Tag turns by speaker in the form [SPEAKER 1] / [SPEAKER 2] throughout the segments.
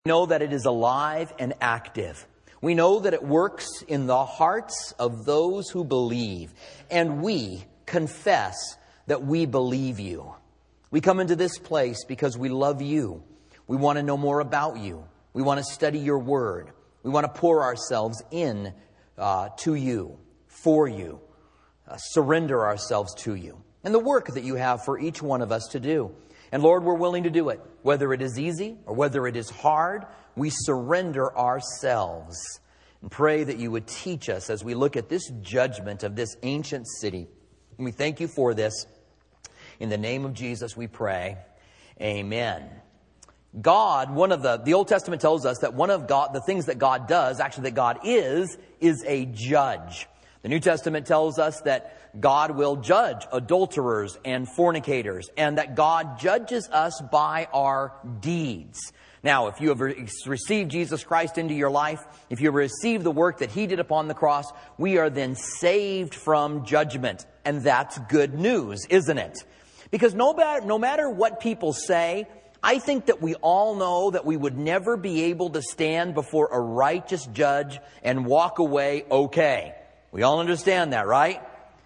[SPEAKER 1] We know that it is alive and active. We know that it works in the hearts of those who believe. And we confess that we believe you. We come into this place because we love you. We want to know more about you. We want to study your word. We want to pour ourselves in to you, for you, surrender ourselves to you. And the work that you have for each one of us to do. And Lord, we're willing to do it. Whether it is easy or whether it is hard, we surrender ourselves. And pray that you would teach us as we look at this judgment of this ancient city. And we thank you for this. In the name of Jesus we pray. Amen. God, the Old Testament tells us that one of the things that God does, actually that God is a judge. The New Testament tells us that God will judge adulterers and fornicators, and that God judges us by our deeds. Now, if you have received Jesus Christ into your life, if you have received the work that He did upon the cross, we are then saved from judgment. And that's good news, isn't it? Because no matter what people say, I think that we all know that we would never be able to stand before a righteous judge and walk away okay. We all understand that, right?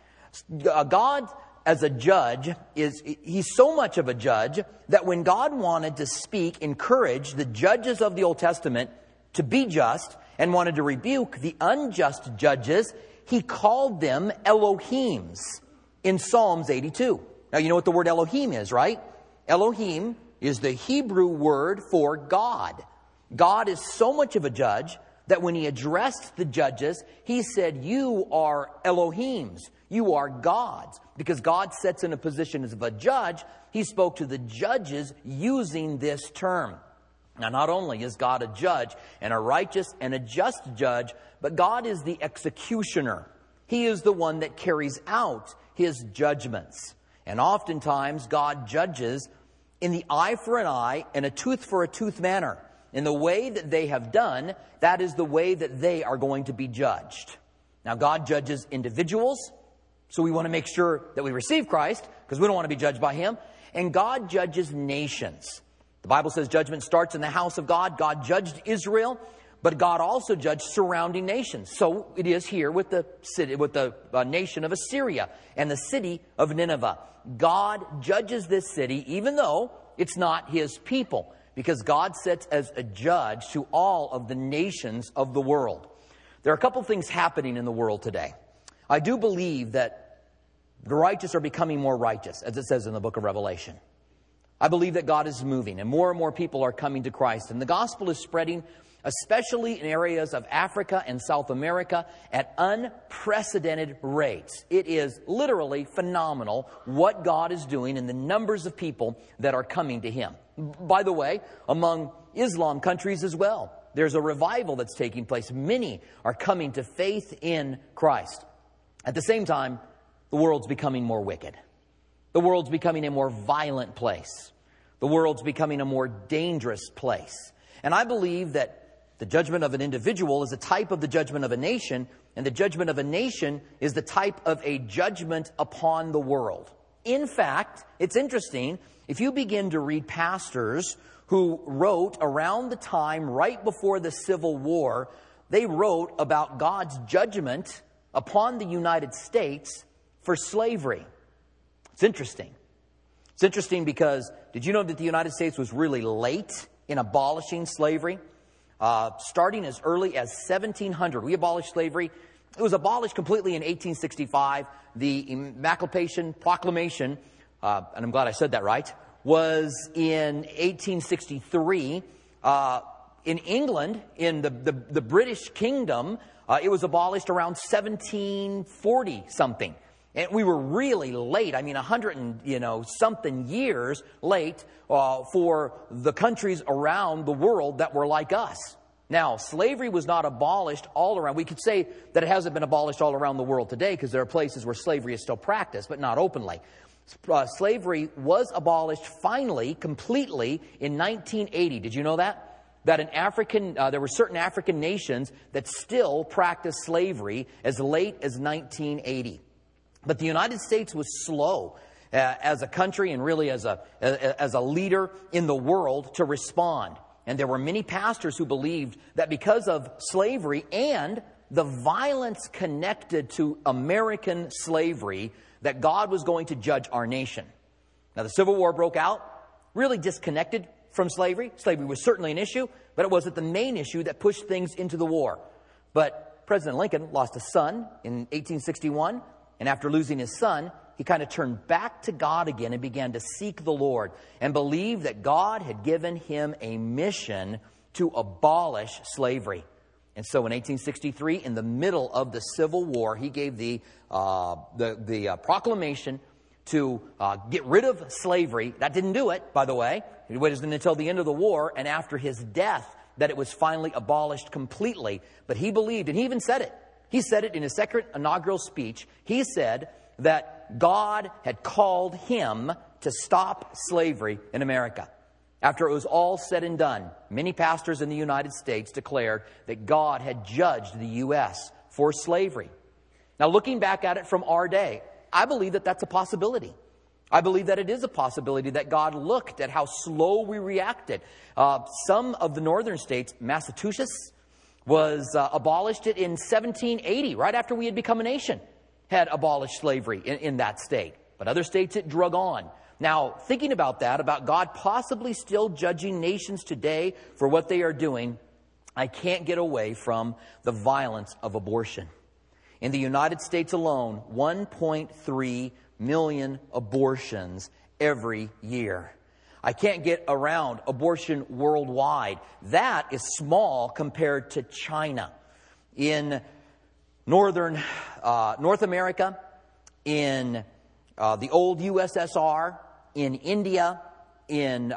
[SPEAKER 1] God, as a judge, He's so much of a judge that when God wanted to encourage the judges of the Old Testament to be just and wanted to rebuke the unjust judges, He called them Elohims in Psalms 82. Now, you know what the word Elohim is, right? Elohim is the Hebrew word for God. God is so much of a judge that when He addressed the judges, He said, you are Elohims. You are gods. Because God sits in a position as a judge, He spoke to the judges using this term. Now, not only is God a judge and a righteous and a just judge, but God is the executioner. He is the one that carries out His judgments. And oftentimes, God judges in the eye for an eye and a tooth for a tooth manner. In the way that they have done, that is the way that they are going to be judged. Now, God judges individuals, so we want to make sure that we receive Christ, because we don't want to be judged by Him. And God judges nations. The Bible says judgment starts in the house of God. God judged Israel, but God also judged surrounding nations. So it is here with the nation of Assyria and the city of Nineveh. God judges this city, even though it's not His people, because God sits as a judge to all of the nations of the world. There are a couple things happening in the world today. I do believe that the righteous are becoming more righteous, as it says in the book of Revelation. I believe that God is moving and more people are coming to Christ. And the gospel is spreading, especially in areas of Africa and South America, at unprecedented rates. It is literally phenomenal what God is doing and the numbers of people that are coming to Him. By the way, among Islam countries as well, there's a revival that's taking place. Many are coming to faith in Christ. At the same time, the world's becoming more wicked. The world's becoming a more violent place. The world's becoming a more dangerous place. And I believe that the judgment of an individual is a type of the judgment of a nation, and the judgment of a nation is the type of a judgment upon the world. In fact, it's interesting, if you begin to read pastors who wrote around the time right before the Civil War, they wrote about God's judgment upon the United States for slavery. It's interesting. It's interesting because did you know that the United States was really late in abolishing slavery? Starting as early as 1700. We abolished slavery. It was abolished completely in 1865. The Emancipation Proclamation, and I'm glad I said that right, was in 1863. In England, in the British Kingdom, it was abolished around 1740 something. And we were really late. I mean, 100 and something years late for the countries around the world that were like us. Now, slavery was not abolished all around. We could say that it hasn't been abolished all around the world today because there are places where slavery is still practiced, but not openly. Slavery was abolished finally, completely in 1980. Did you know that? That there were certain African nations that still practiced slavery as late as 1980. But the United States was slow as a country and really as a leader in the world to respond. And there were many pastors who believed that because of slavery and the violence connected to American slavery, that God was going to judge our nation. Now, the Civil War broke out, really disconnected from slavery. Slavery was certainly an issue, but it wasn't the main issue that pushed things into the war. But President Lincoln lost a son in 1861, and after losing his son, he kind of turned back to God again and began to seek the Lord and believe that God had given him a mission to abolish slavery. And so in 1863, in the middle of the Civil War, he gave the proclamation to get rid of slavery. That didn't do it, by the way. It wasn't until the end of the war and after his death that it was finally abolished completely. But he believed, and he even said it. He said it in his second inaugural speech. He said that God had called him to stop slavery in America. After it was all said and done, many pastors in the United States declared that God had judged the U.S. for slavery. Now, looking back at it from our day, I believe that that's a possibility. I believe that it is a possibility that God looked at how slow we reacted. Some of the northern states, Massachusetts was abolished it in 1780, right after we had become a nation, had abolished slavery in that state. But other states, it drug on. Now, thinking about that, about God possibly still judging nations today for what they are doing, I can't get away from the violence of abortion. In the United States alone, 1.3 million abortions every year. I can't get around abortion worldwide. That is small compared to China. In North America, in the old USSR, in India, in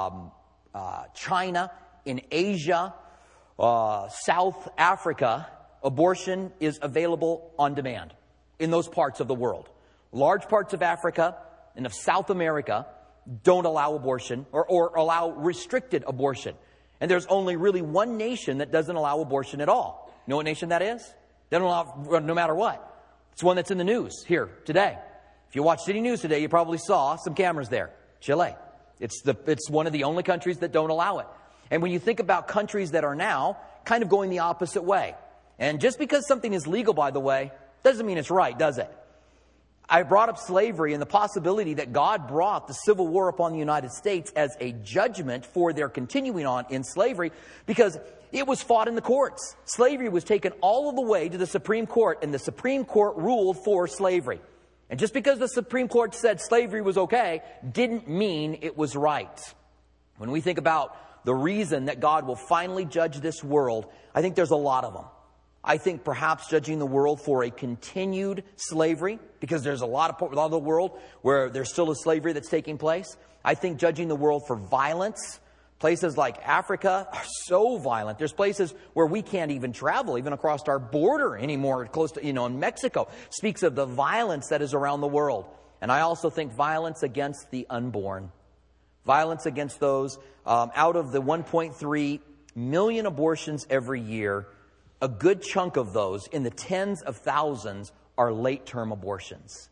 [SPEAKER 1] China, in Asia, South Africa, abortion is available on demand in those parts of the world. Large parts of Africa and of South America don't allow abortion or allow restricted abortion. And there's only really one nation that doesn't allow abortion at all. You know what nation that is? They don't allow no matter what. It's one that's in the news here today. If you watch City News today, you probably saw some cameras there. Chile. It's one of the only countries that don't allow it. And when you think about countries that are now kind of going the opposite way, and just because something is legal, by the way, doesn't mean it's right, does it? I brought up slavery and the possibility that God brought the Civil War upon the United States as a judgment for their continuing on in slavery because it was fought in the courts. Slavery was taken all of the way to the Supreme Court, and the Supreme Court ruled for slavery. And just because the Supreme Court said slavery was okay, didn't mean it was right. When we think about the reason that God will finally judge this world, I think there's a lot of them. I think perhaps judging the world for a continued slavery, because there's a lot of the world where there's still a slavery that's taking place. I think judging the world for violence. Places like Africa are so violent. There's places where we can't even travel, even across our border anymore, close to, in Mexico. Speaks of the violence that is around the world. And I also think violence against the unborn. Violence against those. Out of the 1.3 million abortions every year, a good chunk of those, in the tens of thousands, are late-term abortions,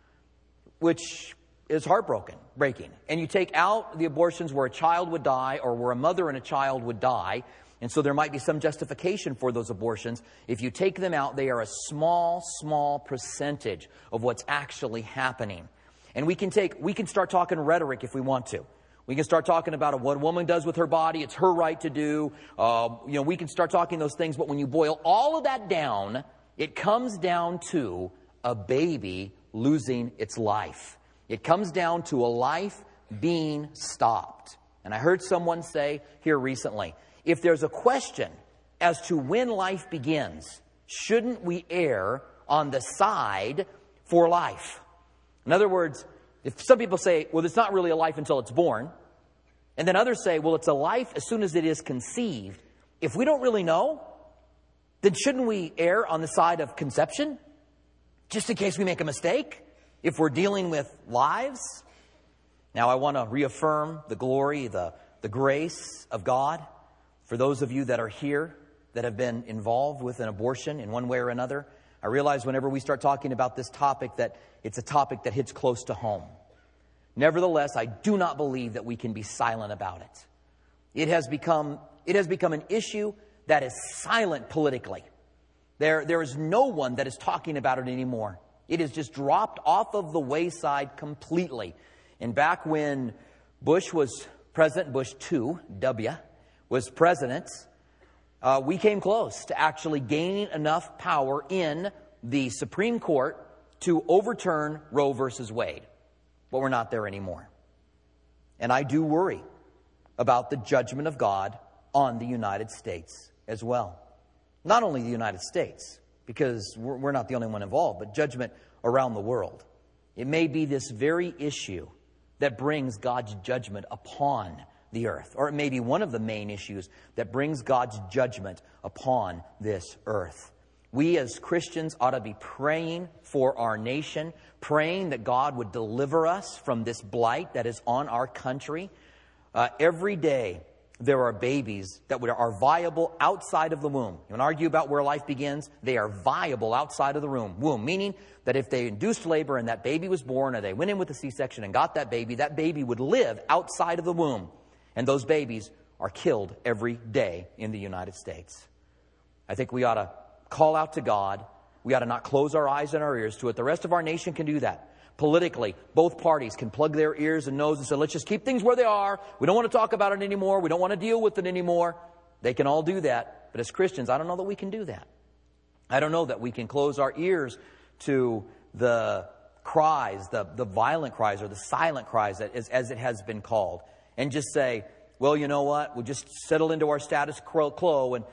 [SPEAKER 1] which is breaking. And you take out the abortions where a child would die or where a mother and a child would die, and so there might be some justification for those abortions. If you take them out, they are a small, small percentage of what's actually happening. And we can start talking rhetoric if we want to. We can start talking about what a woman does with her body. It's her right to do. We can start talking those things. But when you boil all of that down, it comes down to a baby losing its life. It comes down to a life being stopped. And I heard someone say here recently, if there's a question as to when life begins, shouldn't we err on the side for life? In other words, if some people say, well, it's not really a life until it's born, and then others say, well, it's a life as soon as it is conceived. If we don't really know, then shouldn't we err on the side of conception? Just in case we make a mistake? If we're dealing with lives? Now, I want to reaffirm the glory, the grace of God for those of you that are here that have been involved with an abortion in one way or another. I realize whenever we start talking about this topic that it's a topic that hits close to home. Nevertheless, I do not believe that we can be silent about it. It has become an issue that is silent politically. There is no one that is talking about it anymore. It has just dropped off of the wayside completely. And back when Bush was president, Bush II, W, was president, we came close to actually gaining enough power in the Supreme Court to overturn Roe versus Wade. But we're not there anymore. And I do worry about the judgment of God on the United States as well. Not only the United States, because we're not the only one involved, but judgment around the world. It may be this very issue that brings God's judgment upon the earth. Or it may be one of the main issues that brings God's judgment upon this earth. We as Christians ought to be praying for our nation, praying that God would deliver us from this blight that is on our country. Every day there are babies that are viable outside of the womb. You want to argue about where life begins? They are viable outside of the womb, meaning that if they induced labor and that baby was born, or they went in with a C-section and got that baby would live outside of the womb. And those babies are killed every day in the United States. I think we ought to call out to God. We ought to not close our eyes and our ears to it. The rest of our nation can do that. Politically, both parties can plug their ears and noses and say, let's just keep things where they are. We don't want to talk about it anymore. We don't want to deal with it anymore. They can all do that. But as Christians, I don't know that we can do that. I don't know that we can close our ears to the cries, the violent cries, or the silent cries, as it has been called, and just say, well, you know what? We'll just settle into our status quo and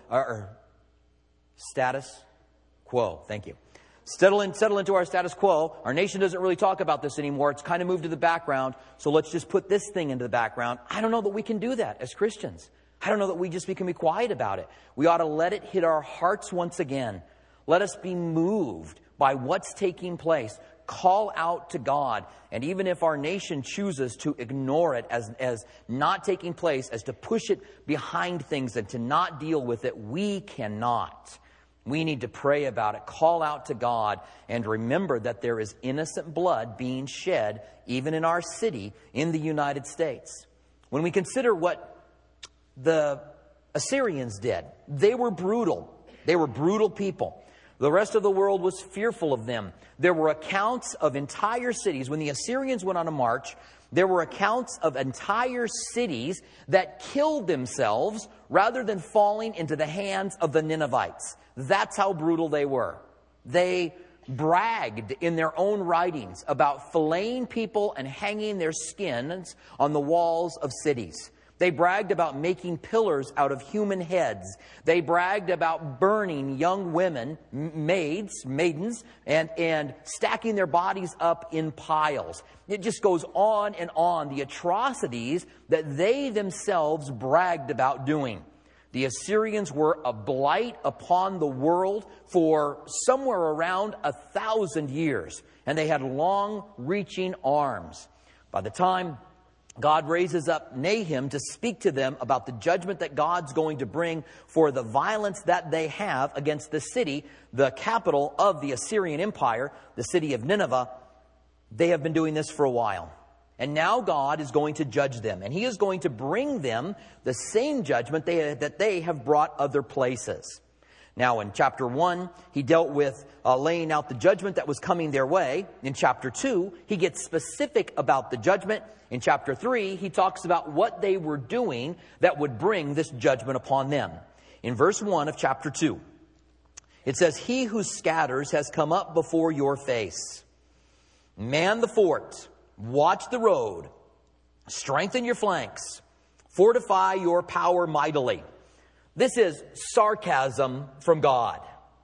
[SPEAKER 1] status quo. Thank you. Settle into our status quo. Our nation doesn't really talk about this anymore. It's kind of moved to the background. So let's just put this thing into the background. I don't know that we can do that as Christians. I don't know that we can be quiet about it. We ought to let it hit our hearts once again. Let us be moved by what's taking place. Call out to God. And even if our nation chooses to ignore it as not taking place, as to push it behind things and to not deal with it, we cannot. We need to pray about it, call out to God, and remember that there is innocent blood being shed, even in our city, in the United States. When we consider what the Assyrians did, they were brutal. They were brutal people. The rest of the world was fearful of them. There were accounts of entire cities. When the Assyrians went on a march, there were accounts of entire cities that killed themselves rather than falling into the hands of the Ninevites. That's how brutal they were. They bragged in their own writings about filleting people and hanging their skins on the walls of cities. They bragged about making pillars out of human heads. They bragged about burning young women, maidens, and stacking their bodies up in piles. It just goes on and on, the atrocities that they themselves bragged about doing. The Assyrians were a blight upon the world for somewhere around 1,000 years, and they had long-reaching arms. By the time God raises up Nahum to speak to them about the judgment that God's going to bring for the violence that they have against the city, the capital of the Assyrian Empire, the city of Nineveh. They have been doing this for a while. And now God is going to judge them. And He is going to bring them the same judgment that they have brought other places. Now, in chapter 1, He dealt with laying out the judgment that was coming their way. In chapter 2, He gets specific about the judgment. In chapter 3, He talks about what they were doing that would bring this judgment upon them. In verse 1 of chapter 2, it says, "He who scatters has come up before your face. Man the fort, watch the road, strengthen your flanks, fortify your power mightily." This is sarcasm from God.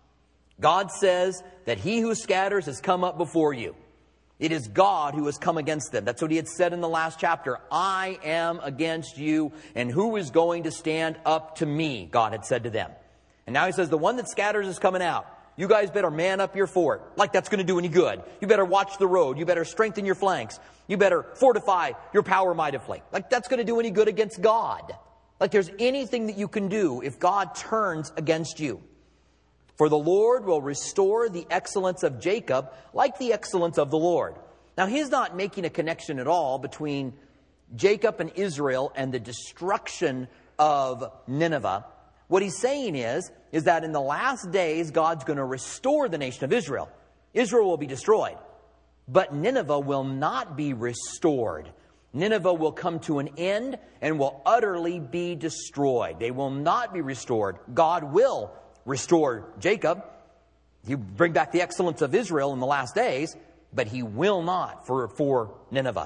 [SPEAKER 1] God says that He who scatters has come up before you. It is God who has come against them. That's what He had said in the last chapter. I am against you, and who is going to stand up to me? God had said to them. And now He says, the one that scatters is coming out. You guys better man up your fort. Like that's going to do any good. You better watch the road. You better strengthen your flanks. You better fortify your power mightily. Like that's going to do any good against God. Like there's anything that you can do if God turns against you. For the Lord will restore the excellence of Jacob like the excellence of the Lord. Now, He's not making a connection at all between Jacob and Israel and the destruction of Nineveh, what he's saying is that in the last days, God's going to restore the nation of Israel. Israel will be destroyed, but Nineveh will not be restored. Nineveh will come to an end and will utterly be destroyed. They will not be restored. God will restore Jacob. He'll bring back the excellence of Israel in the last days, but he will not for Nineveh.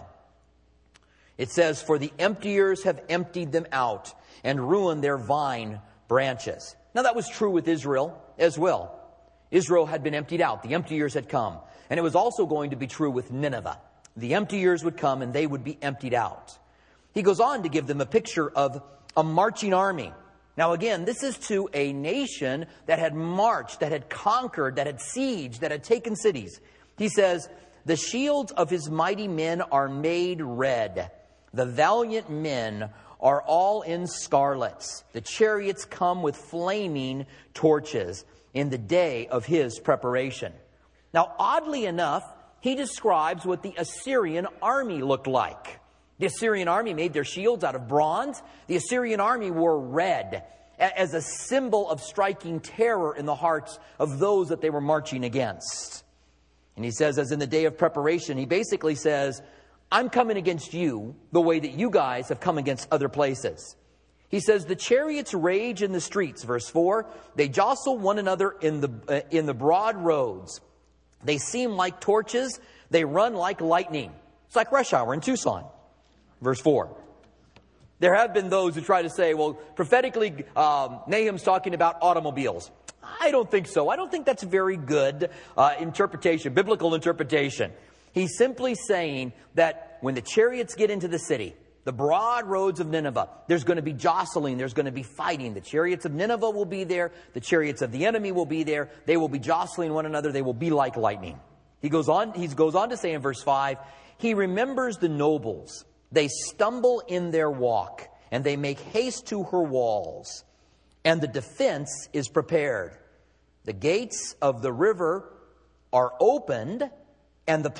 [SPEAKER 1] It says, for the emptiers have emptied them out and ruined their vine branches. Now that was true with Israel as well. Israel had been emptied out. The emptiers had come. And it was also going to be true with Nineveh. The emptiers would come and they would be emptied out. He goes on to give them a picture of a marching army. Now again, this is to a nation that had marched, that had conquered, that had sieged, that had taken cities. He says, the shields of his mighty men are made red. The valiant men are all in scarlets. The chariots come with flaming torches in the day of his preparation. Now, oddly enough, he describes what the Assyrian army looked like. The Assyrian army made their shields out of bronze. The Assyrian army wore red as a symbol of striking terror in the hearts of those that they were marching against. And he says, as in the day of preparation, he basically says, I'm coming against you the way that you guys have come against other places. He says, the chariots rage in the streets, verse 4. They jostle one another in the broad roads. They seem like torches. They run like lightning. It's like rush hour in Tucson. Verse 4. There have been those who try to say, well, prophetically, Nahum's talking about automobiles. I don't think so. I don't think that's very good interpretation, biblical interpretation. He's simply saying that when the chariots get into the city, the broad roads of Nineveh, there's going to be jostling, there's going to be fighting. The chariots of Nineveh will be there. The chariots of the enemy will be there. They will be jostling one another. They will be like lightning. He goes on to say in verse 5, he remembers the nobles. They stumble in their walk, and they make haste to her walls, and the defense is prepared. The gates of the river are opened, and the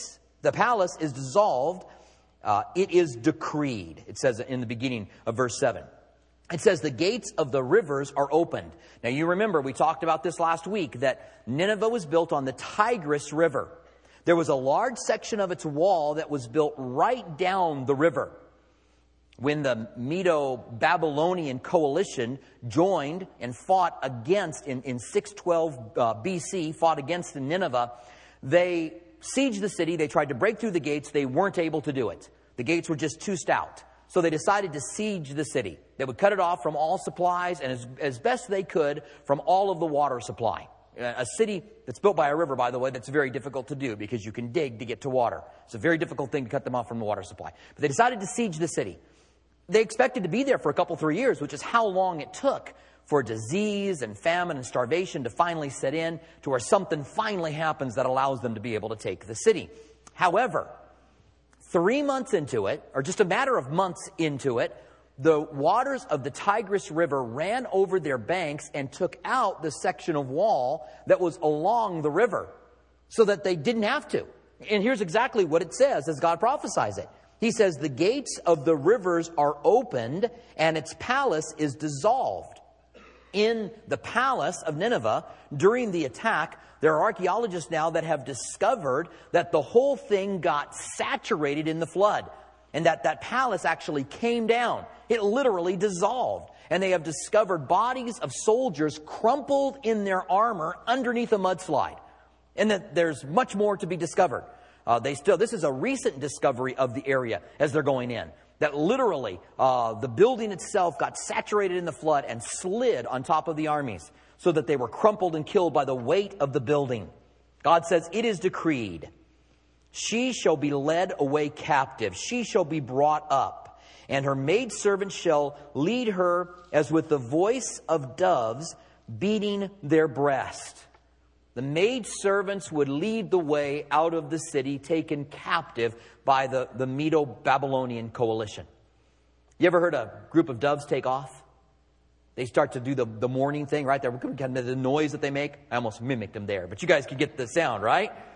[SPEAKER 1] palace is dissolved. It is decreed. It says in the beginning of verse 7. It says the gates of the rivers are opened. Now you remember, we talked about this last week, that Nineveh was built on the Tigris River. There was a large section of its wall that was built right down the river. When the Medo-Babylonian coalition joined and fought against, in 612 BC, fought against Nineveh, they sieged the city. They tried to break through the gates. They weren't able to do it. The gates were just too stout. So they decided to siege the city. They would cut it off from all supplies and as best they could from all of the water supply. A city that's built by a river, by the way, that's very difficult to do because you can dig to get to water. It's a very difficult thing to cut them off from the water supply. But they decided to siege the city. They expected to be there for a couple, 3 years, which is how long it took for disease and famine and starvation to finally set in to where something finally happens that allows them to be able to take the city. However, 3 months into it, or just a matter of months into it, the waters of the Tigris River ran over their banks and took out the section of wall that was along the river so that they didn't have to. And here's exactly what it says as God prophesies it. He says, the gates of the rivers are opened and its palace is dissolved. In the palace of Nineveh, during the attack, there are archaeologists now that have discovered that the whole thing got saturated in the flood. And that palace actually came down. It literally dissolved. And they have discovered bodies of soldiers crumpled in their armor underneath a mudslide. And that there's much more to be discovered. This is a recent discovery of the area as they're going in. That literally, the building itself got saturated in the flood and slid on top of the armies so that they were crumpled and killed by the weight of the building. God says, it is decreed. She shall be led away captive. She shall be brought up. And her maidservants shall lead her as with the voice of doves beating their breast. The maidservants would lead the way out of the city, taken captive by the Medo-Babylonian coalition. You ever heard a group of doves take off? They start to do the morning thing, right? The noise that they make. I almost mimicked them there, but you guys can get the sound, right?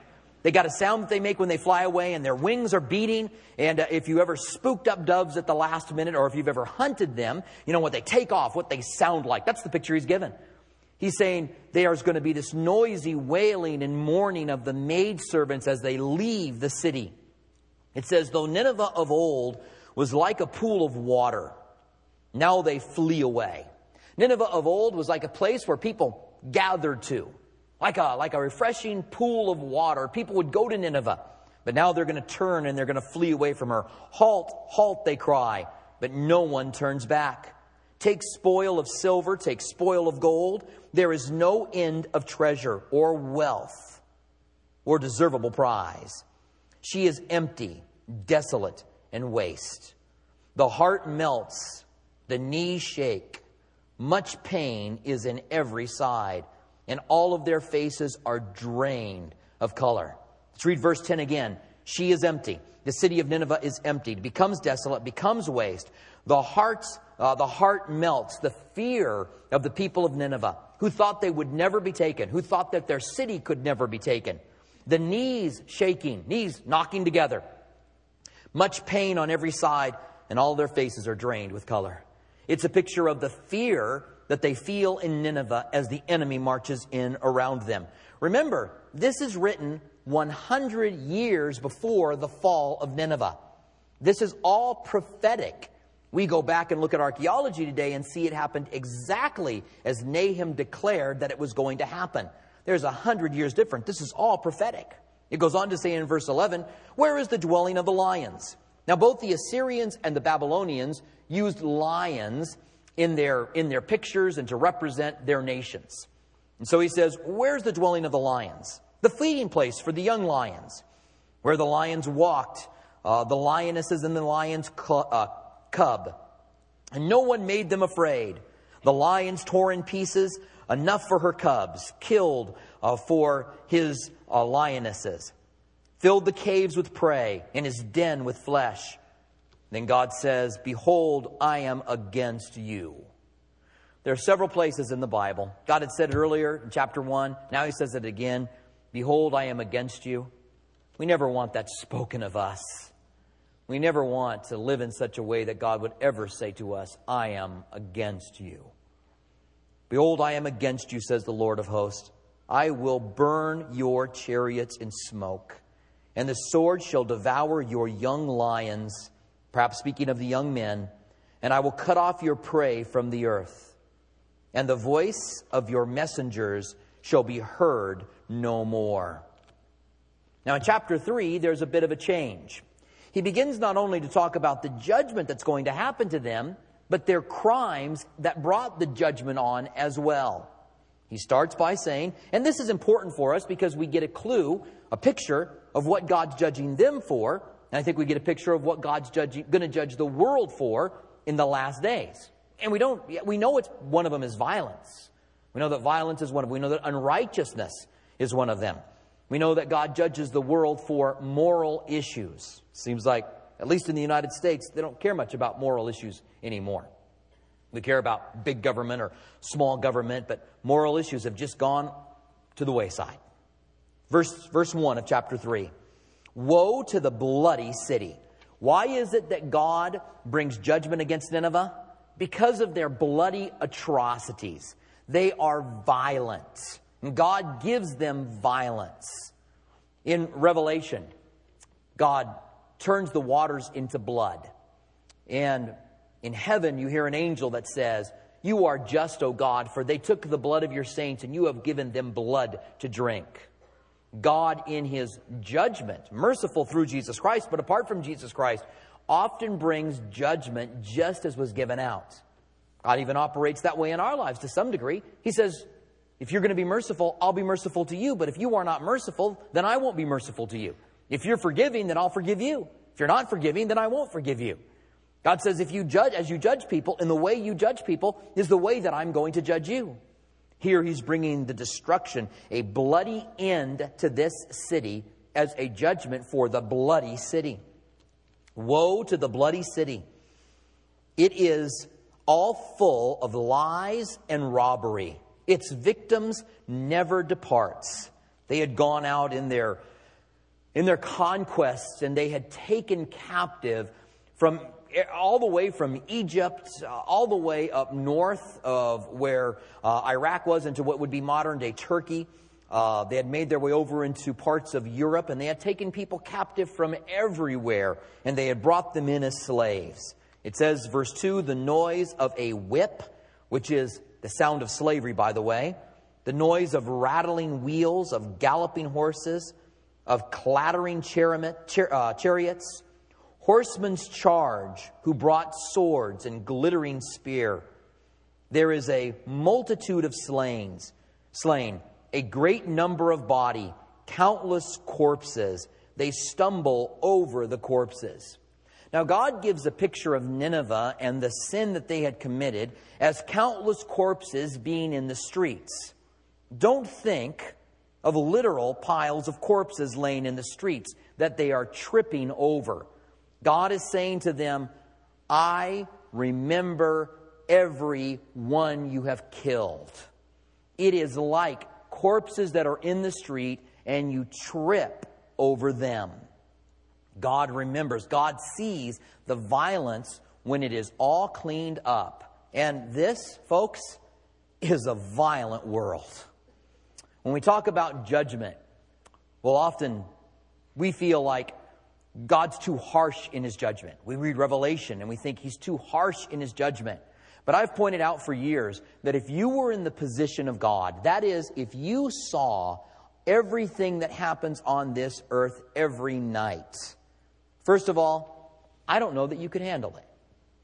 [SPEAKER 1] They got a sound that they make when they fly away, and their wings are beating. And if you ever spooked up doves at the last minute, or if you've ever hunted them, you know what they take off, what they sound like. That's the picture he's given. He's saying there's going to be this noisy wailing and mourning of the maidservants as they leave the city. It says, though Nineveh of old was like a pool of water, now they flee away. Nineveh of old was like a place where people gathered to. Like a refreshing pool of water. People would go to Nineveh. But now they're going to turn and they're going to flee away from her. Halt, halt, they cry. But no one turns back. Take spoil of silver, take spoil of gold. There is no end of treasure or wealth or deservable prize. She is empty, desolate, and waste. The heart melts, the knees shake. Much pain is in every side. And all of their faces are drained of color. Let's read verse 10 again. She is empty. The city of Nineveh is emptied, becomes desolate, becomes waste. The heart melts. The fear of the people of Nineveh, who thought they would never be taken, who thought that their city could never be taken. The knees shaking, knees knocking together. Much pain on every side, and all their faces are drained with color. It's a picture of the fear that they feel in Nineveh as the enemy marches in around them. Remember, this is written 100 years before the fall of Nineveh. This is all prophetic. We go back and look at archaeology today and see it happened exactly as Nahum declared that it was going to happen. There's 100 years different. This is all prophetic. It goes on to say in verse 11, where is the dwelling of the lions? Now, both the Assyrians and the Babylonians used lions in their pictures and to represent their nations. And so he says, where's the dwelling of the lions? The feeding place for the young lions. Where the lions walked, the lionesses and the lion's cub. And no one made them afraid. The lions tore in pieces, enough for her cubs, killed for his lionesses. Filled the caves with prey, and his den with flesh. Then God says, behold, I am against you. There are several places in the Bible. God had said it earlier in chapter 1. Now he says it again. Behold, I am against you. We never want that spoken of us. We never want to live in such a way that God would ever say to us, I am against you. Behold, I am against you, says the Lord of hosts. I will burn your chariots in smoke, and the sword shall devour your young lions, perhaps speaking of the young men, and I will cut off your prey from the earth, and the voice of your messengers shall be heard no more. Now in chapter 3, there's a bit of a change. He begins not only to talk about the judgment that's going to happen to them, but their crimes that brought the judgment on as well. He starts by saying, and this is important for us because we get a clue, a picture of what God's judging them for. And I think we get a picture of what God's going to judge the world for in the last days. And we know it's one of them is violence. We know that violence is one of them. We know that unrighteousness is one of them. We know that God judges the world for moral issues. Seems like, at least in the United States, they don't care much about moral issues anymore. We care about big government or small government, but moral issues have just gone to the wayside. Verse 1 of chapter 3. Woe to the bloody city. Why is it that God brings judgment against Nineveh? Because of their bloody atrocities. They are violent. And God gives them violence. In Revelation, God turns the waters into blood. And in heaven, you hear an angel that says, you are just, O God, for they took the blood of your saints and you have given them blood to drink. God in his judgment, merciful through Jesus Christ, but apart from Jesus Christ, often brings judgment just as was given out. God even operates that way in our lives to some degree. He says, if you're going to be merciful, I'll be merciful to you. But if you are not merciful, then I won't be merciful to you. If you're forgiving, then I'll forgive you. If you're not forgiving, then I won't forgive you. God says, if you judge as you judge people, and the way you judge people is the way that I'm going to judge you. Here he's bringing the destruction, a bloody end to this city as a judgment for the bloody city. Woe to the bloody city. It is all full of lies and robbery. Its victims never departs. They had gone out in their in their conquests, and they had taken captive from all the way from Egypt, all the way up north of where Iraq was into what would be modern-day Turkey. They had made their way over into parts of Europe, and they had taken people captive from everywhere, and they had brought them in as slaves. It says, verse 2, the noise of a whip, which is the sound of slavery, by the way, the noise of rattling wheels, of galloping horses, of clattering chariots, horsemen's charge, who brought swords and glittering spear. There is a multitude of slain, a great number of body, countless corpses. They stumble over the corpses. Now, God gives a picture of Nineveh and the sin that they had committed as countless corpses being in the streets. Don't think of literal piles of corpses laying in the streets that they are tripping over. God is saying to them, I remember every one you have killed. It is like corpses that are in the street and you trip over them. God remembers. God sees the violence when it is all cleaned up. And this, folks, is a violent world. When we talk about judgment, well, often we feel like God's too harsh in His judgment. We read Revelation and we think He's too harsh in His judgment. But I've pointed out for years that if you were in the position of God, that is, if you saw everything that happens on this earth every night, first of all, I don't know that you could handle it.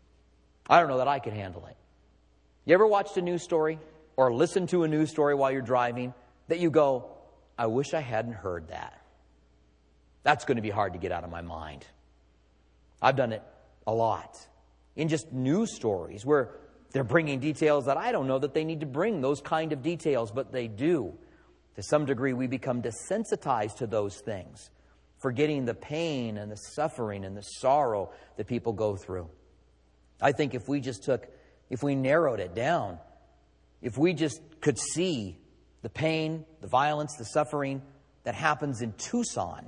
[SPEAKER 1] I don't know that I could handle it. You ever watched a news story or listened to a news story while you're driving that you go, I wish I hadn't heard that? That's going to be hard to get out of my mind. I've done it a lot in just news stories where they're bringing details that I don't know that they need to bring, those kind of details, but they do. To some degree, we become desensitized to those things, forgetting the pain and the suffering and the sorrow that people go through. I think if we narrowed it down, if we just could see the pain, the violence, the suffering that happens in Tucson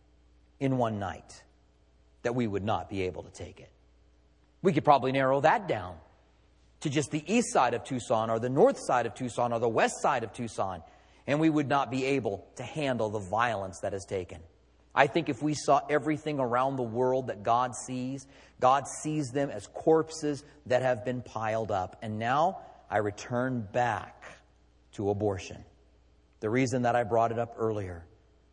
[SPEAKER 1] in one night, that we would not be able to take it. We could probably narrow that down to just the east side of Tucson or the north side of Tucson or the west side of Tucson, and we would not be able to handle the violence that is taken. I think if we saw everything around the world that God sees them as corpses that have been piled up. And now I return back to abortion. The reason that I brought it up earlier.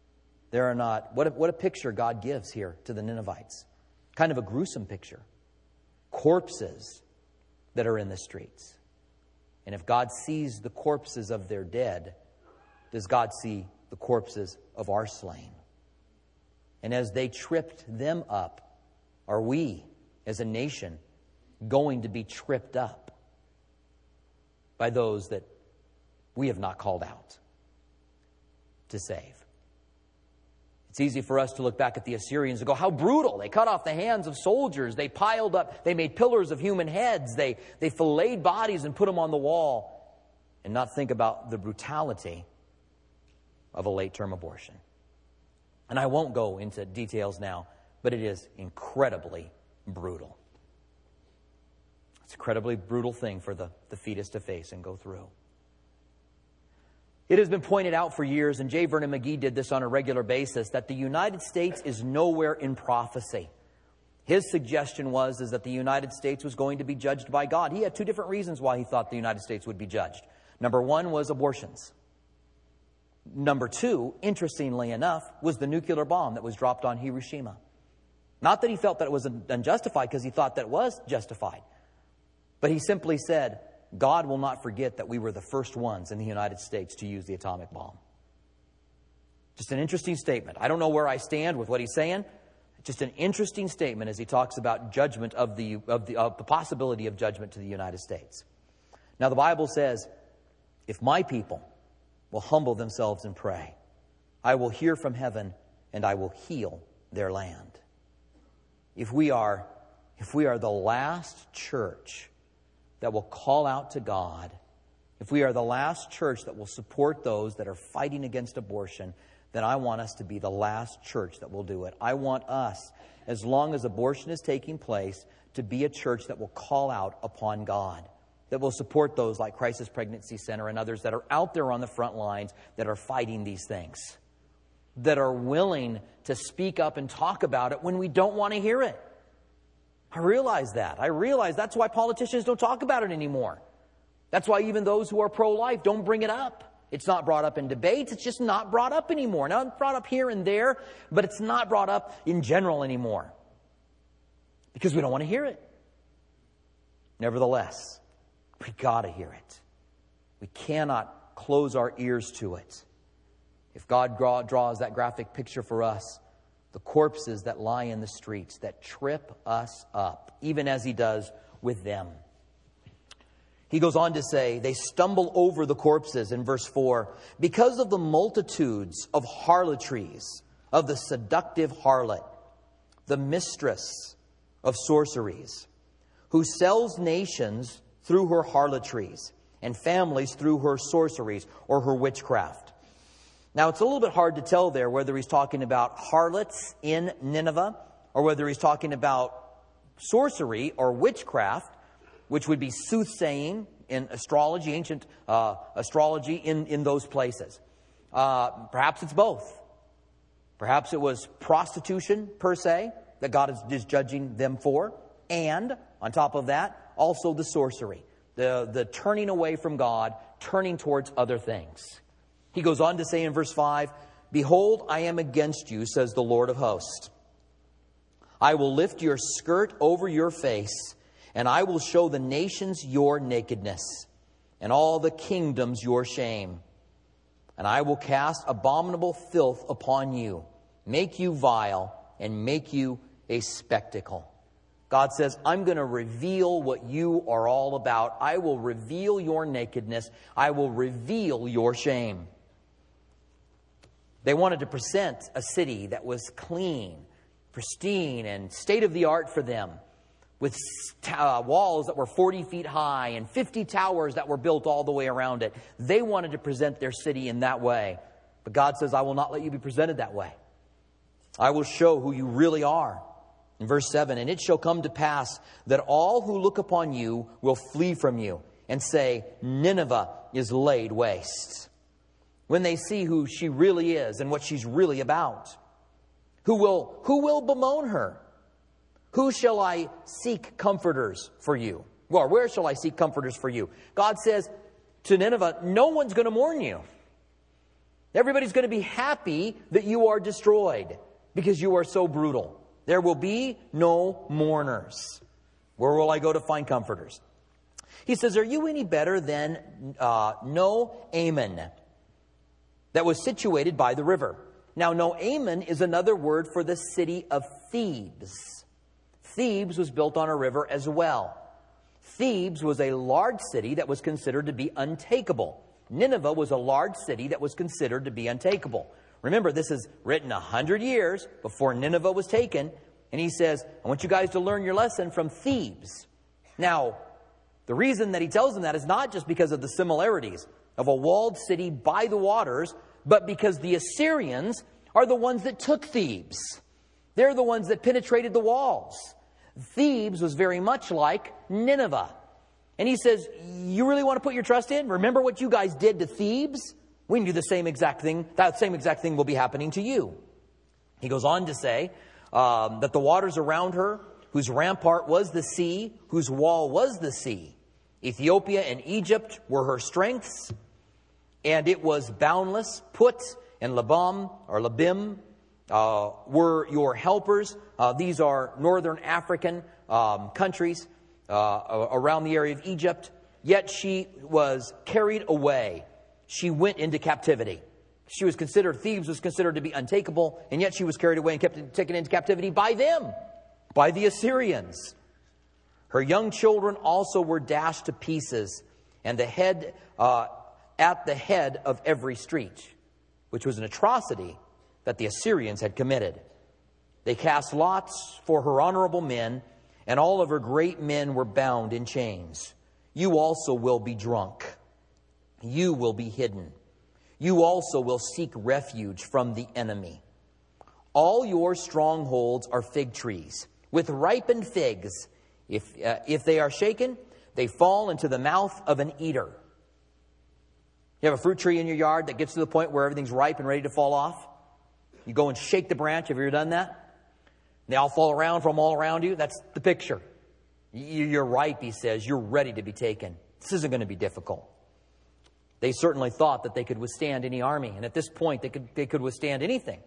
[SPEAKER 1] What a picture God gives here to the Ninevites. Kind of a gruesome picture. Corpses that are in the streets. And if God sees the corpses of their dead, does God see the corpses of our slain? And as they tripped them up, are we, as a nation, going to be tripped up by those that we have not called out to save? It's easy for us to look back at the Assyrians and go, how brutal. They cut off the hands of soldiers. They piled up, they made pillars of human heads. They filleted bodies and put them on the wall, and not think about the brutality of a late-term abortion. And I won't go into details now, but it is incredibly brutal. It's an incredibly brutal thing for the fetus to face and go through. It has been pointed out for years, and J. Vernon McGee did this on a regular basis, that the United States is nowhere in prophecy. His suggestion was that the United States was going to be judged by God. He had two different reasons why he thought the United States would be judged. Number one was abortions. Number two, interestingly enough, was the nuclear bomb that was dropped on Hiroshima. Not that he felt that it was unjustified, because he thought that it was justified. But he simply said, God will not forget that we were the first ones in the United States to use the atomic bomb. Just an interesting statement. I don't know where I stand with what he's saying. Just an interesting statement as he talks about judgment of the possibility of judgment to the United States. Now the Bible says, if my people will humble themselves and pray, I will hear from heaven and I will heal their land. If we are the last church that will call out to God, if we are the last church that will support those that are fighting against abortion, then I want us to be the last church that will do it. I want us, as long as abortion is taking place, to be a church that will call out upon God, that will support those like Crisis Pregnancy Center and others that are out there on the front lines that are fighting these things, that are willing to speak up and talk about it when we don't want to hear it. I realize that. I realize that's why politicians don't talk about it anymore. That's why even those who are pro-life don't bring it up. It's not brought up in debates. It's just not brought up anymore. Now, it's brought up here and there, but it's not brought up in general anymore because we don't want to hear it. Nevertheless, we got to hear it. We cannot close our ears to it. If God draws that graphic picture for us, the corpses that lie in the streets that trip us up, even as he does with them. He goes on to say, they stumble over the corpses in verse 4 because of the multitudes of harlotries, of the seductive harlot, the mistress of sorceries, who sells nations through her harlotries and families through her sorceries or her witchcraft. Now, it's a little bit hard to tell there whether he's talking about harlots in Nineveh or whether he's talking about sorcery or witchcraft, which would be soothsaying in astrology, ancient astrology in those places. Perhaps it's both. Perhaps it was prostitution per se that God is judging them for. And on top of that, also the sorcery, the turning away from God, turning towards other things. He goes on to say in verse 5, behold, I am against you, says the Lord of hosts. I will lift your skirt over your face, and I will show the nations your nakedness, and all the kingdoms your shame. And I will cast abominable filth upon you, make you vile, and make you a spectacle. God says, I'm going to reveal what you are all about. I will reveal your nakedness. I will reveal your shame. They wanted to present a city that was clean, pristine, and state-of-the-art for them, with walls that were 40 feet high and 50 towers that were built all the way around it. They wanted to present their city in that way. But God says, I will not let you be presented that way. I will show who you really are. In verse 7, and it shall come to pass that all who look upon you will flee from you and say, Nineveh is laid waste. When they see who she really is and what she's really about. Who will bemoan her? Who shall I seek comforters for you? Well, where shall I seek comforters for you? God says to Nineveh, no one's going to mourn you. Everybody's going to be happy that you are destroyed because you are so brutal. There will be no mourners. Where will I go to find comforters? He says, are you any better than Noaman that was situated by the river? Now, Noaman is another word for the city of Thebes. Thebes was built on a river as well. Thebes was a large city that was considered to be untakeable. Nineveh was a large city that was considered to be untakeable. Remember, this is written 100 years before Nineveh was taken. And he says, I want you guys to learn your lesson from Thebes. Now, the reason that he tells them that is not just because of the similarities of a walled city by the waters, but because the Assyrians are the ones that took Thebes. They're the ones that penetrated the walls. Thebes was very much like Nineveh. And he says, you really want to put your trust in? Remember what you guys did to Thebes? We can do the same exact thing. That same exact thing will be happening to you. He goes on to say that the waters around her, whose rampart was the sea, whose wall was the sea. Ethiopia and Egypt were her strengths, and it was boundless. Put and Labim were your helpers. These are northern African countries around the area of Egypt. Yet she was carried away. She went into captivity. Thebes was considered to be untakeable, and yet she was carried away and taken into captivity by them, by the Assyrians. Her young children also were dashed to pieces, and the head at the head of every street, which was an atrocity that the Assyrians had committed. They cast lots for her honorable men, and all of her great men were bound in chains. You also will be drunk. You will be hidden. You also will seek refuge from the enemy. All your strongholds are fig trees with ripened figs. If they are shaken, they fall into the mouth of an eater. You have a fruit tree in your yard that gets to the point where everything's ripe and ready to fall off. You go and shake the branch. Have you ever done that? They all fall around from all around you. That's the picture. You're ripe, he says. You're ready to be taken. This isn't going to be difficult. They certainly thought that they could withstand any army. And at this point, they could withstand anything.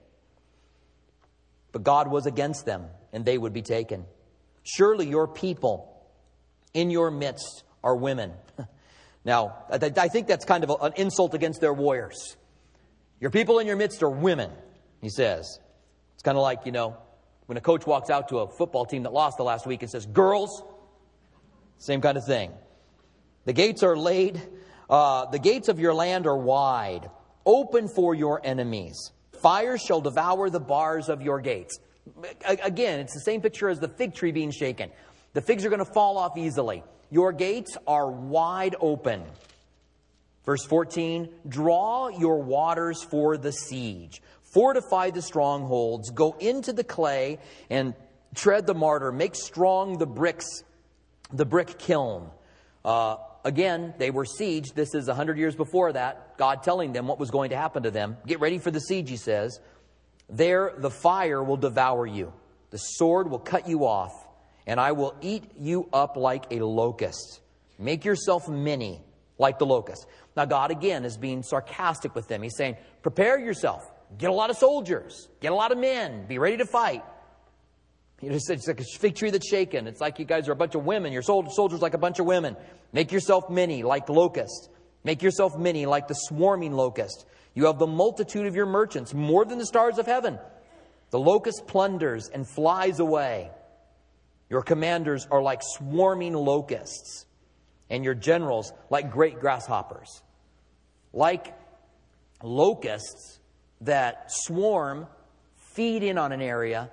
[SPEAKER 1] But God was against them, and they would be taken. Surely your people in your midst are women. Now, I think that's kind of an insult against their warriors. Your people in your midst are women, he says. It's kind of like, when a coach walks out to a football team that lost the last week and says, girls, same kind of thing. The gates are laid. The gates of your land are wide, open for your enemies. Fire shall devour the bars of your gates. Again, it's the same picture as the fig tree being shaken. The figs are going to fall off easily. Your gates are wide open. Verse 14, draw your waters for the siege. Fortify the strongholds. Go into the clay and tread the mortar. Make strong the brick kiln. Again, they were sieged. This is 100 years before that. God telling them what was going to happen to them. Get ready for the siege, he says. There the fire will devour you. The sword will cut you off. And I will eat you up like a locust. Make yourself many like the locust. Now God again is being sarcastic with them. He's saying, prepare yourself. Get a lot of soldiers. Get a lot of men. Be ready to fight. It's like a fig tree that's shaken. It's like you guys are a bunch of women. Your soldiers like a bunch of women. Make yourself many like locusts. Make yourself many like the swarming locust. You have the multitude of your merchants, more than the stars of heaven. The locust plunders and flies away. Your commanders are like swarming locusts, and your generals like great grasshoppers. Like locusts that swarm, feed in on an area,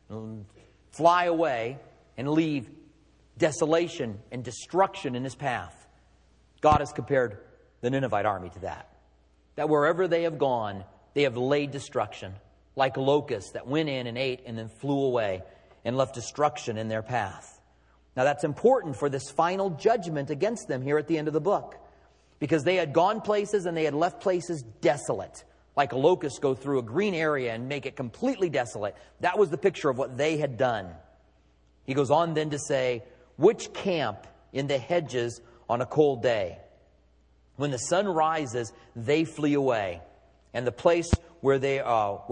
[SPEAKER 1] fly away, and leave desolation and destruction in his path. God has compared the Ninevite army to that. That wherever they have gone, they have laid destruction, like locusts that went in and ate and then flew away and left destruction in their path. Now that's important for this final judgment against them here at the end of the book. Because they had gone places and they had left places desolate. Like locusts go through a green area and make it completely desolate. That was the picture of what they had done. He goes on then to say, which camp in the hedges on a cold day? When the sun rises, they flee away. And the place where they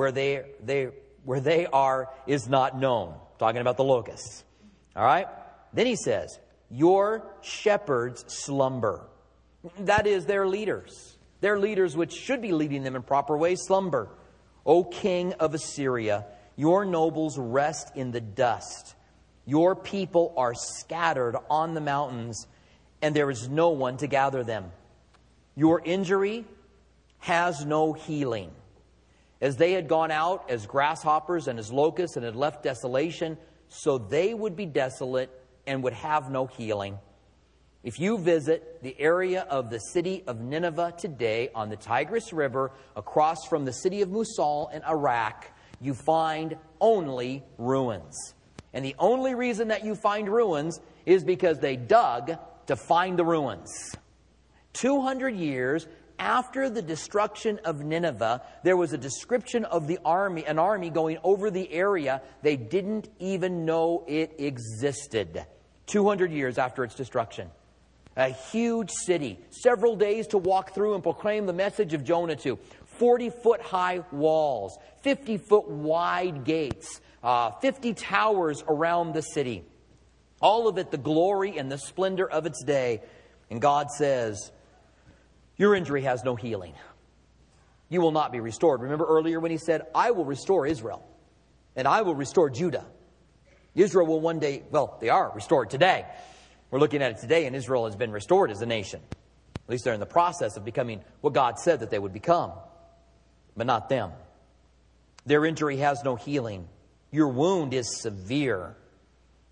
[SPEAKER 1] are is not known. Talking about the locusts. All right? Then he says, your shepherds slumber. That is their leaders. Their leaders which should be leading them in proper ways slumber. O king of Assyria, your nobles rest in the dust. Your people are scattered on the mountains, and there is no one to gather them. Your injury has no healing. As they had gone out as grasshoppers and as locusts and had left desolation, so they would be desolate and would have no healing. If you visit the area of the city of Nineveh today on the Tigris River across from the city of Mosul in Iraq, you find only ruins. And the only reason that you find ruins is because they dug to find the ruins. 200 years after the destruction of Nineveh, there was a description of the army, an army going over the area. They didn't even know it existed. 200 years after its destruction. A huge city, several days to walk through and proclaim the message of Jonah to. 40-foot high walls, 50-foot wide gates, 50 towers around the city. All of it the glory and the splendor of its day. And God says, your injury has no healing. You will not be restored. Remember earlier when he said, I will restore Israel, and I will restore Judah. Israel will one day, well, they are restored today. We're looking at it today, and Israel has been restored as a nation. At least they're in the process of becoming what God said that they would become. But not them. Their injury has no healing. Your wound is severe.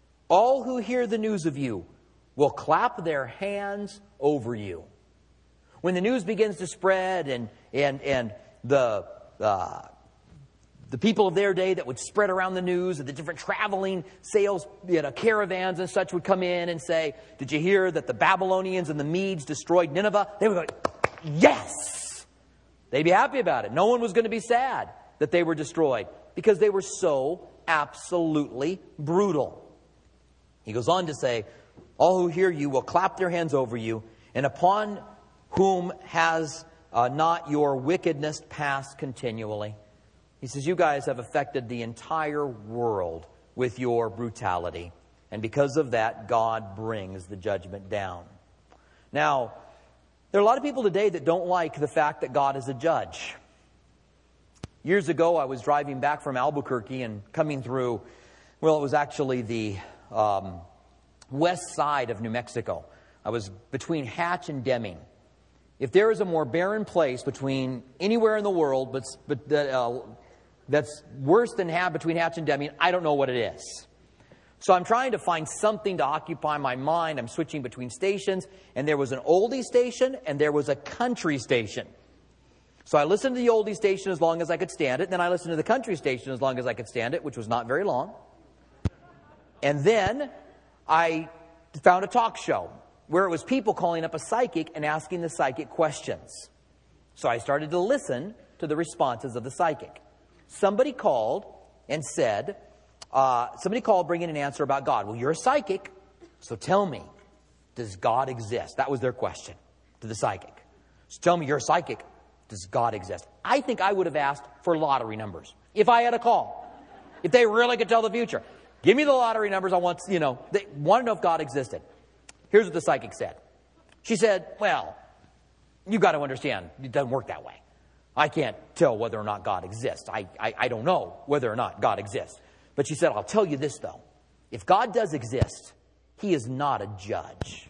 [SPEAKER 1] All who hear the news of you will clap their hands over you. When the news begins to spread and the people of their day that would spread around the news, and the different traveling sales, caravans and such would come in and say, did you hear that the Babylonians and the Medes destroyed Nineveh? They would go, yes! They'd be happy about it. No one was going to be sad that they were destroyed because they were so absolutely brutal. He goes on to say, all who hear you will clap their hands over you, and upon whom has not your wickedness passed continually. He says, you guys have affected the entire world with your brutality. And because of that, God brings the judgment down. Now, there are a lot of people today that don't like the fact that God is a judge. Years ago, I was driving back from Albuquerque and coming through, well, it was actually the west side of New Mexico. I was between Hatch and Deming. If there is a more barren place between anywhere in the world, that's worse than between Hatch and Deming, I don't know what it is. So I'm trying to find something to occupy my mind. I'm switching between stations, and there was an oldie station and there was a country station. So I listened to the oldie station as long as I could stand it, and then I listened to the country station as long as I could stand it, which was not very long. And then I found a talk show where it was people calling up a psychic and asking the psychic questions. So I started to listen to the responses of the psychic. Somebody called and said, bringing an answer about God. Well, you're a psychic, so tell me, does God exist? That was their question to the psychic. So tell me, you're a psychic, does God exist? I think I would have asked for lottery numbers if I had a call. If they really could tell the future. Give me the lottery numbers. They want to know if God existed. Here's what the psychic said. She said, well, you got to understand, it doesn't work that way. I can't tell whether or not God exists. I don't know whether or not God exists. But she said, I'll tell you this, though. If God does exist, he is not a judge.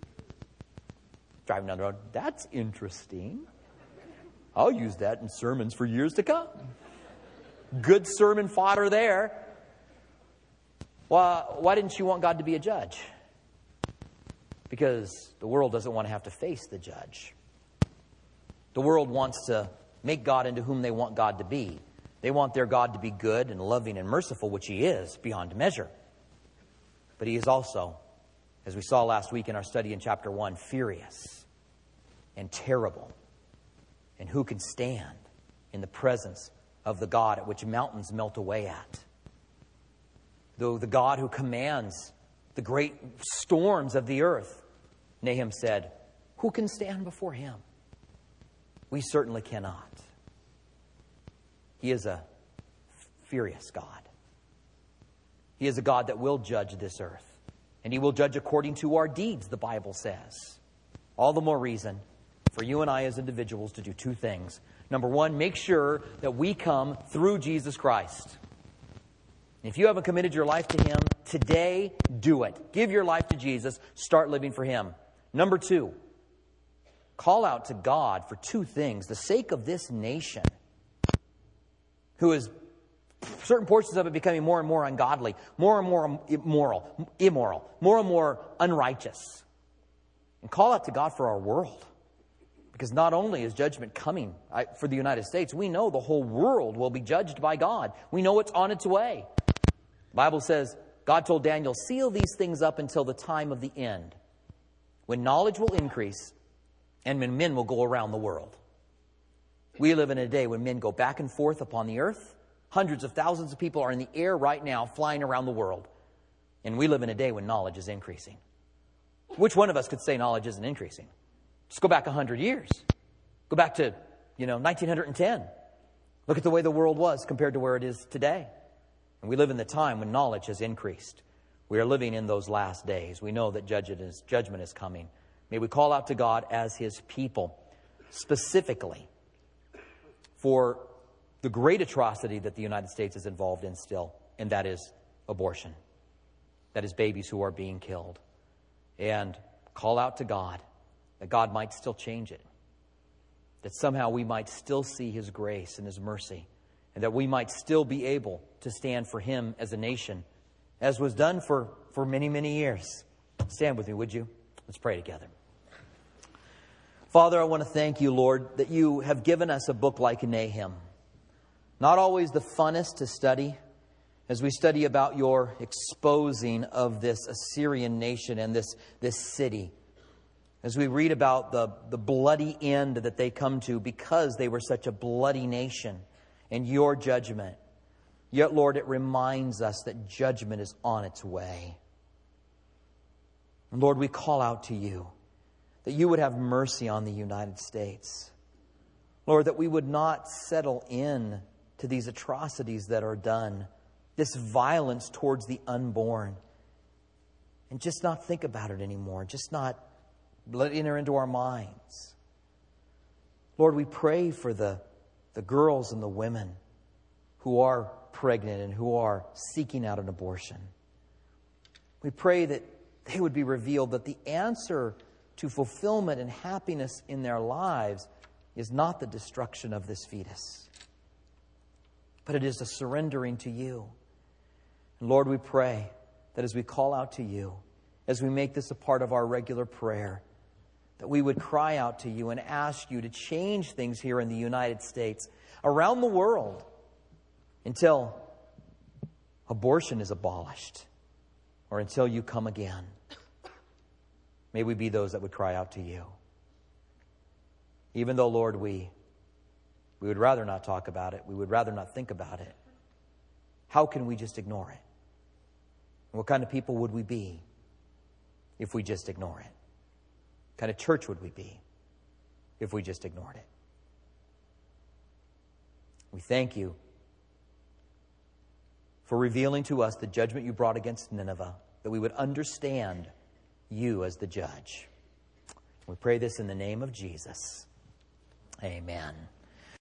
[SPEAKER 1] Driving down the road, that's interesting. I'll use that in sermons for years to come. Good sermon fodder there. Well, why didn't you want God to be a judge? Because the world doesn't want to have to face the judge. The world wants to make God into whom they want God to be. They want their God to be good and loving and merciful, which he is beyond measure. But he is also, as we saw last week in our study in chapter 1, furious and terrible. And who can stand in the presence of the God at which mountains melt away at? Though the God who commands the great storms of the earth, Nahum said, who can stand before him? We certainly cannot. He is a furious God. He is a God that will judge this earth. And he will judge according to our deeds, the Bible says. All the more reason for you and I as individuals to do two things. Number one, make sure that we come through Jesus Christ. If you haven't committed your life to him, today, do it. Give your life to Jesus. Start living for him. Number two, call out to God for two things. The sake of this nation, who is certain portions of it becoming more and more ungodly, more and more immoral, more and more unrighteous. And call out to God for our world. Because not only is judgment coming for the United States, we know the whole world will be judged by God. We know it's on its way. The Bible says, God told Daniel, seal these things up until the time of the end, when knowledge will increase and when men will go around the world. We live in a day when men go back and forth upon the earth. Hundreds of thousands of people are in the air right now, flying around the world. And we live in a day when knowledge is increasing. Which one of us could say knowledge isn't increasing? Just go back 100 years. Go back to, 1910. Look at the way the world was compared to where it is today. And we live in the time when knowledge has increased. We are living in those last days. We know that judgment is coming. May we call out to God as his people, specifically for the great atrocity that the United States is involved in still, and that is abortion. That is babies who are being killed. And call out to God that God might still change it. That somehow we might still see his grace and his mercy, and that we might still be able to stand for him as a nation, as was done for many, many years. Stand with me, would you? Let's pray together. Father, I want to thank you, Lord, that you have given us a book like Nahum. Not always the funnest to study, as we study about your exposing of this Assyrian nation and this city. As we read about the bloody end that they come to because they were such a bloody nation and your judgment. Yet, Lord, it reminds us that judgment is on its way. And Lord, we call out to you that you would have mercy on the United States. Lord, that we would not settle in to these atrocities that are done, this violence towards the unborn, and just not think about it anymore, just not let it enter into our minds. Lord, we pray for the girls and the women who are pregnant and who are seeking out an abortion. We pray that they would be revealed that the answer to fulfillment and happiness in their lives is not the destruction of this fetus, but it is a surrendering to you. And Lord, we pray that as we call out to you, as we make this a part of our regular prayer, that we would cry out to you and ask you to change things here in the United States, around the world, until abortion is abolished or until you come again. May we be those that would cry out to you. Even though, Lord, we would rather not talk about it. We would rather not think about it. How can we just ignore it? What kind of people would we be if we just ignore it? What kind of church would we be if we just ignored it? We thank you for revealing to us the judgment you brought against Nineveh, that we would understand you as the judge. We pray this in the name of Jesus. Amen.